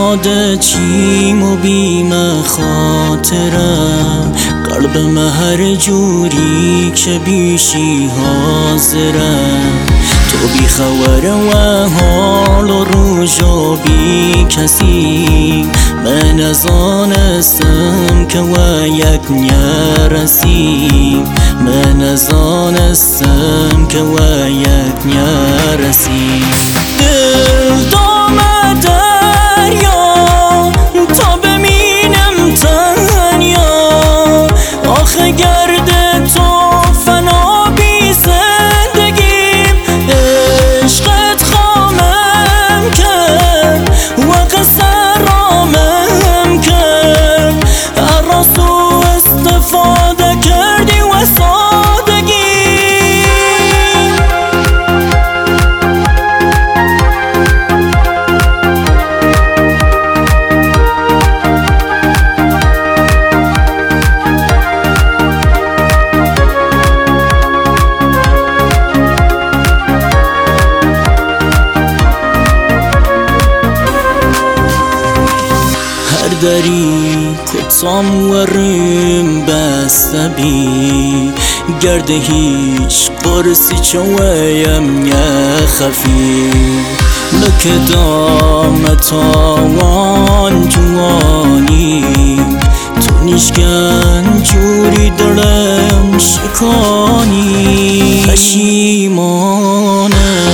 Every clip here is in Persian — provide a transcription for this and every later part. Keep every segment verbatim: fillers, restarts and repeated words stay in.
یاد چیم و بیم خاطرم، قلبم هر جوری که بیشی حاضرم. تو بی خبر و حال و روز و بی کسی، من از آنستم که و یک نرسی، من از آنستم که و یک نرسی. دل دام دریا تا ببینم تنیا، آخه گرد تو فنا بی زندگیم. عشقت خامم کرد و قصه رامم کرد، هر راسو استفاده کردی و سادگی. دری کتام ورم بسته بی، گرده هیچ قرصی چویم نخفی. نکدام تاوان جوانی، تو نیشگن جوری دلم شکانی. پشیمانم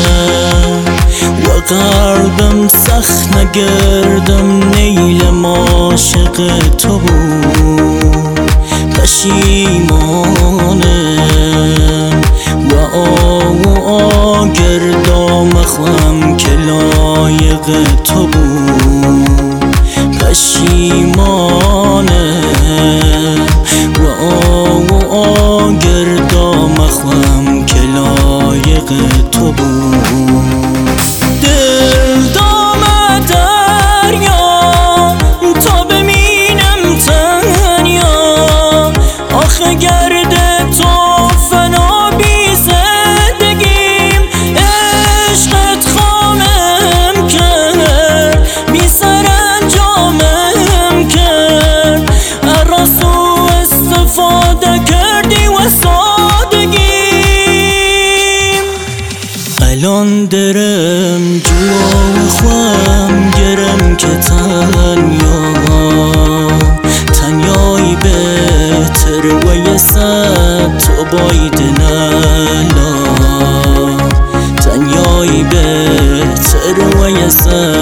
و قلبم سخت نگردم، نیلم عاشق تو بود. پشیمانم و آو آ گردام خواهم که لایق تو بود. پشیمانم و آو آ گردام خواهم که لایق تو بود. گرد تو فنا بی زندگیم. عشقت خامم کرد، بی سرانجامم کرد، هر راسو استفاده کردی و سادگیم. الان درم جوا خواهم گرم که تنیا، تنیایی بهتر و یه صد تو باید نلا. تنیایی بهتر و یه صد